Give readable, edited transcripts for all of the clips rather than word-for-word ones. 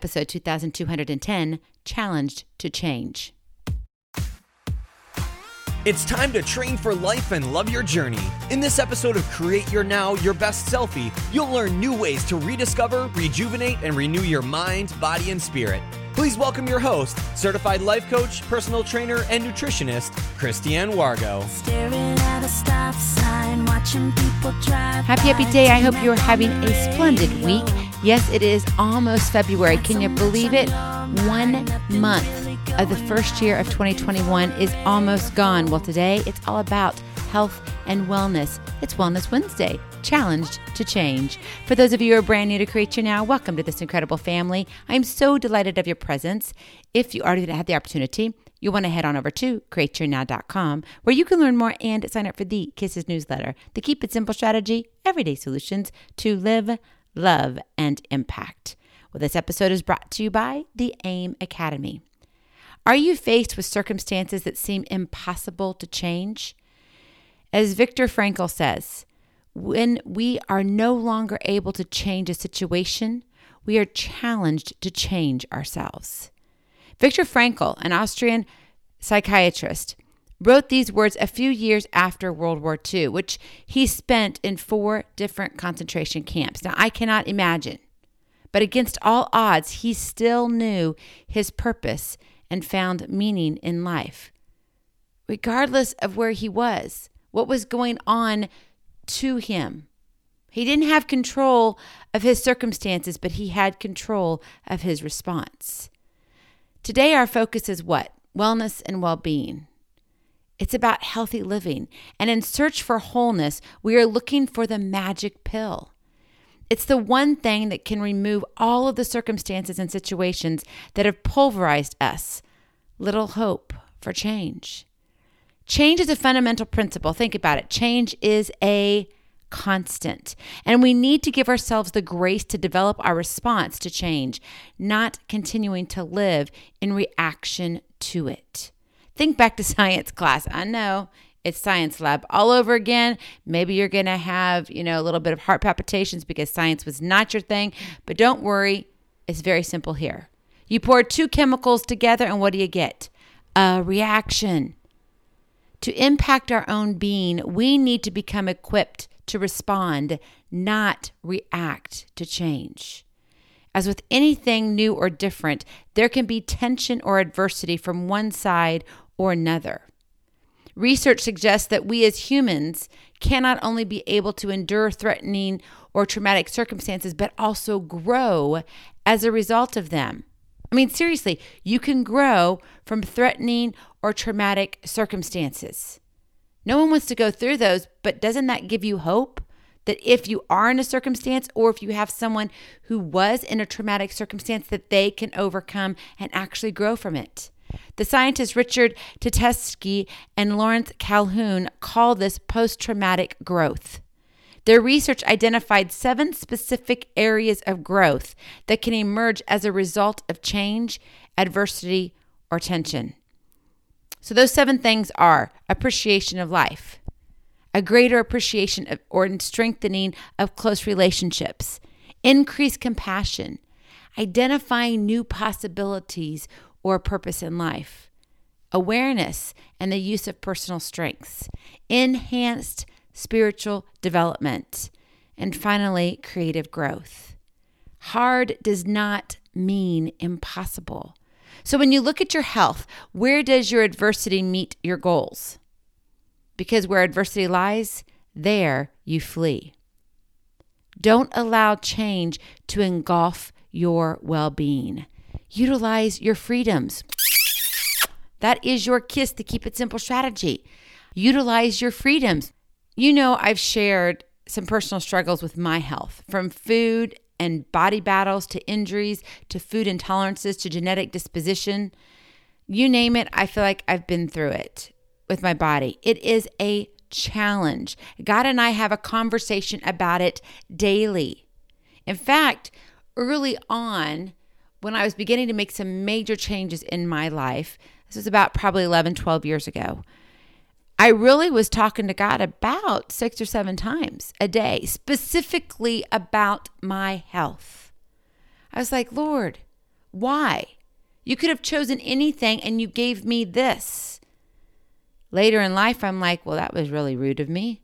episode 2210, Challenged to Change. It's time to train for life and love your journey. In this episode of Create Your Now, Your Best Selfie, you'll learn new ways to rediscover, rejuvenate, and renew your mind, body, and spirit. Please welcome your host, certified life coach, personal trainer, and nutritionist, Christiane Wargo. Happy day. I hope you're having a splendid week. Yes, it is almost February. Can you believe it? 1 month of the first year of 2021 is almost gone. Well, today it's all about health and wellness. It's Wellness Wednesday, Challenged to Change. For those of you who are brand new to Create Your Now, welcome to this incredible family. I'm so delighted of your presence. If you already had the opportunity, you'll want to head on over to createyournow.com, where you can learn more and sign up for the Kisses newsletter, the Keep It Simple strategy, everyday solutions to live, love, and impact. Well, this episode is brought to you by the AIM Academy. Are you faced with circumstances that seem impossible to change? As Viktor Frankl says, when we are no longer able to change a situation, we are challenged to change ourselves. Viktor Frankl, an Austrian psychiatrist, wrote these words a few years after World War II, which he spent in 4 different concentration camps. Now, I cannot imagine, but against all odds, he still knew his purpose and found meaning in life. Regardless of where he was, what was going on to him. He didn't have control of his circumstances, but he had control of his response. Today, our focus is what? Wellness and well-being. It's about healthy living. And in search for wholeness, we are looking for the magic pill. It's the one thing that can remove all of the circumstances and situations that have pulverized us. Little hope for change. Change is a fundamental principle. Think about it. Change is a constant. And we need to give ourselves the grace to develop our response to change, not continuing to live in reaction to it. Think back to science class. I know it's science lab all over again. Maybe you're going to have, a little bit of heart palpitations because science was not your thing. But don't worry. It's very simple here. You pour 2 chemicals together and what do you get? A reaction. To impact our own being, we need to become equipped to respond, not react to change. As with anything new or different, there can be tension or adversity from one side or another. Research suggests that we as humans cannot only be able to endure threatening or traumatic circumstances, but also grow as a result of them. I mean, seriously, you can grow from threatening or traumatic circumstances. No one wants to go through those, but doesn't that give you hope that if you are in a circumstance or if you have someone who was in a traumatic circumstance, that they can overcome and actually grow from it? The scientists Richard Tetesky and Lawrence Calhoun call this post-traumatic growth. Their research identified 7 specific areas of growth that can emerge as a result of change, adversity, or tension. So those 7 things are appreciation of life, a greater appreciation of or strengthening of close relationships, increased compassion, identifying new possibilities or purpose in life, awareness and the use of personal strengths, enhanced spiritual development, and finally, creative growth. Hard does not mean impossible. So when you look at your health, where does your adversity meet your goals? Because where adversity lies, there you flee. Don't allow change to engulf your well-being. Utilize your freedoms. That is your kiss to keep it simple strategy. Utilize your freedoms. I've shared some personal struggles with my health, from food and body battles to injuries to food intolerances to genetic disposition. You name it, I feel like I've been through it with my body. It is a challenge. God and I have a conversation about it daily. In fact, early on, when I was beginning to make some major changes in my life, this was about probably 11, 12 years ago, I really was talking to God about 6 or 7 times a day, specifically about my health. I was like, Lord, Why? You could have chosen anything and you gave me this. Later in life, I'm like, well, that was really rude of me.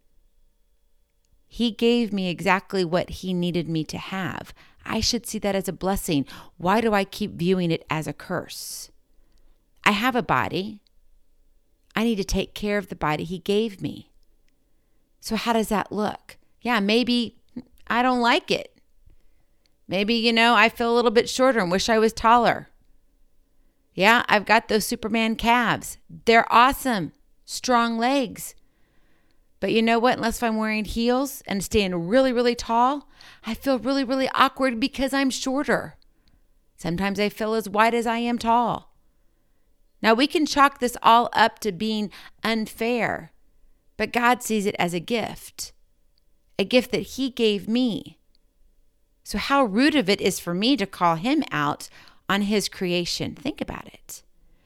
He gave me exactly what he needed me to have. I should see that as a blessing. Why do I keep viewing it as a curse? I have a body. I need to take care of the body he gave me. So how does that look? Yeah, maybe I don't like it. Maybe, I feel a little bit shorter and wish I was taller. Yeah, I've got those Superman calves. They're awesome. Strong legs. But you know what? Unless I'm wearing heels and staying really, really tall, I feel really, really awkward because I'm shorter. Sometimes I feel as wide as I am tall. Now, we can chalk this all up to being unfair, but God sees it as a gift that he gave me. So how rude of it is for me to call him out on his creation. Think about it.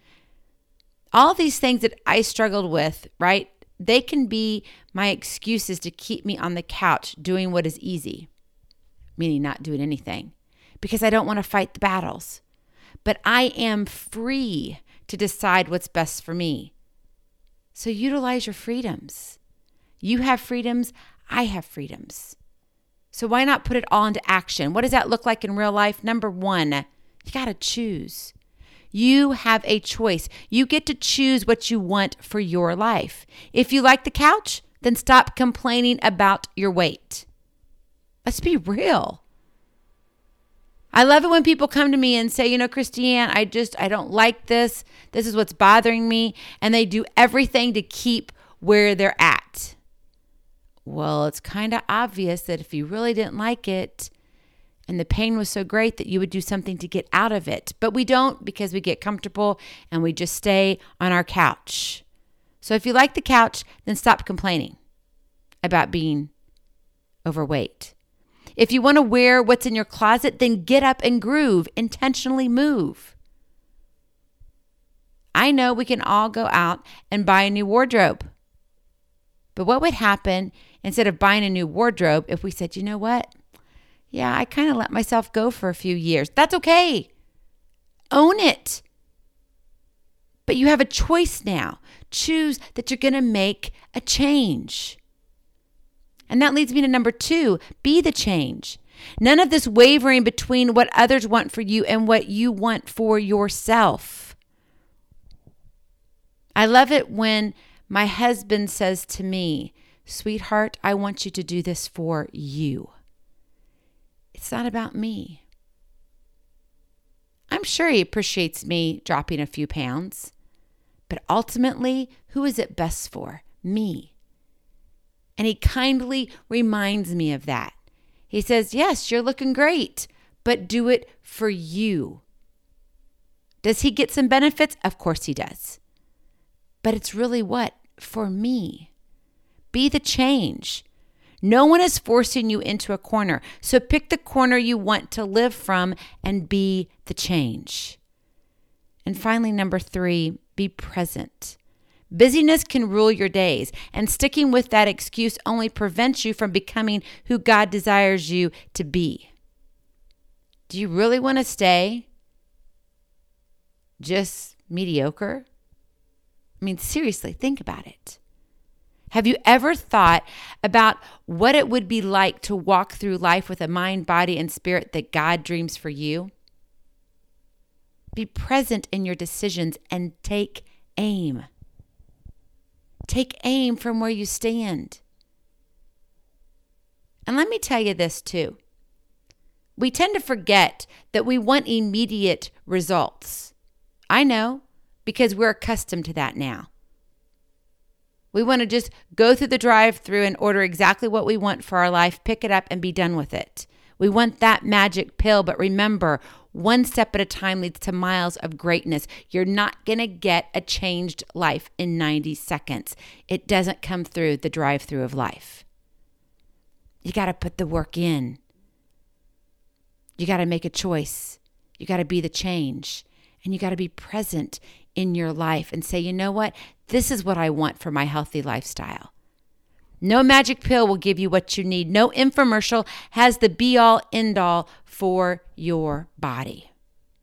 All these things that I struggled with, right? They can be my excuses to keep me on the couch doing what is easy, meaning not doing anything, because I don't want to fight the battles. But I am free to decide what's best for me. So utilize your freedoms. You have freedoms. I have freedoms. So why not put it all into action? What does that look like in real life? Number one, you got to choose. You have a choice. You get to choose what you want for your life. If you like the couch, then stop complaining about your weight. Let's be real. I love it when people come to me and say, Christiane, I don't like this. This is what's bothering me. And they do everything to keep where they're at. Well, it's kind of obvious that if you really didn't like it and the pain was so great that you would do something to get out of it. But we don't, because we get comfortable and we just stay on our couch. So if you like the couch, then stop complaining about being overweight. If you want to wear what's in your closet, then get up and groove, intentionally move. I know we can all go out and buy a new wardrobe. But what would happen instead of buying a new wardrobe if we said, you know what? Yeah, I kind of let myself go for a few years. That's okay. Own it. But you have a choice now. Choose that you're going to make a change. And that leads me to number 2, be the change. None of this wavering between what others want for you and what you want for yourself. I love it when my husband says to me, sweetheart, I want you to do this for you. It's not about me. I'm sure he appreciates me dropping a few pounds, but ultimately, who is it best for? Me. And he kindly reminds me of that. He says, yes, you're looking great, but do it for you. Does he get some benefits? Of course he does. But it's really what? For me. Be the change. No one is forcing you into a corner. So pick the corner you want to live from and be the change. And finally, number 3, be present. Busyness can rule your days, and sticking with that excuse only prevents you from becoming who God desires you to be. Do you really want to stay just mediocre? I mean, seriously, think about it. Have you ever thought about what it would be like to walk through life with a mind, body, and spirit that God dreams for you? Be present in your decisions and take aim. Take aim from where you stand. And let me tell you this too. We tend to forget that we want immediate results. I know, because we're accustomed to that now. We want to just go through the drive-thru and order exactly what we want for our life, pick it up, and be done with it. We want that magic pill, but remember, one step at a time leads to miles of greatness. You're not going to get a changed life in 90 seconds. It doesn't come through the drive-thru of life. You got to put the work in. You got to make a choice. You got to be the change. And you got to be present in your life and say, you know what? This is what I want for my healthy lifestyle. No magic pill will give you what you need. No infomercial has the be-all, end-all for your body.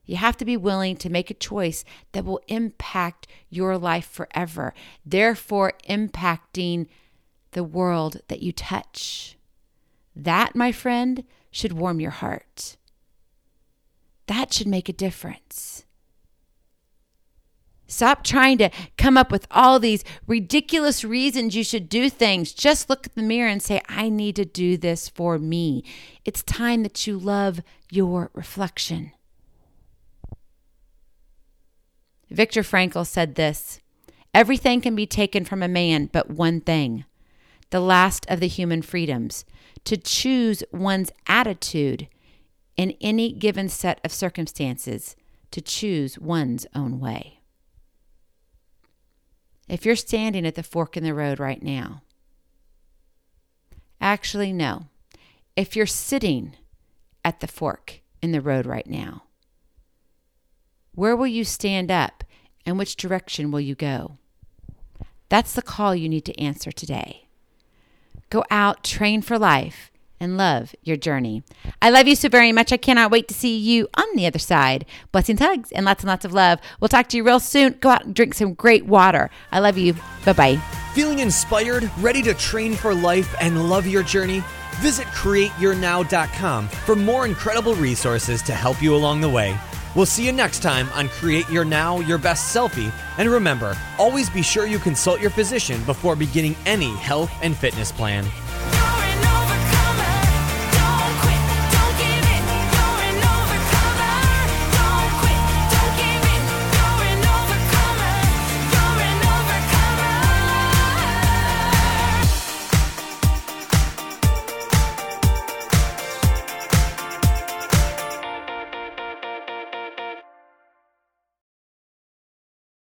You have to be willing to make a choice that will impact your life forever, therefore impacting the world that you touch. That, my friend, should warm your heart. That should make a difference. Stop trying to come up with all these ridiculous reasons you should do things. Just look at the mirror and say, I need to do this for me. It's time that you love your reflection. Viktor Frankl said this, everything can be taken from a man but one thing, the last of the human freedoms, to choose one's attitude in any given set of circumstances, to choose one's own way. If you're standing at the fork in the road right now, actually, no. If you're sitting at the fork in the road right now, where will you stand up and which direction will you go? That's the call you need to answer today. Go out, train for life, and love your journey. I love you so very much. I cannot wait to see you on the other side. Blessings, hugs, and lots of love. We'll talk to you real soon. Go out and drink some great water. I love you. Bye-bye. Feeling inspired, ready to train for life and love your journey? Visit CreateYourNow.com for more incredible resources to help you along the way. We'll see you next time on Create Your Now, Your Best Selfie. And remember, always be sure you consult your physician before beginning any health and fitness plan.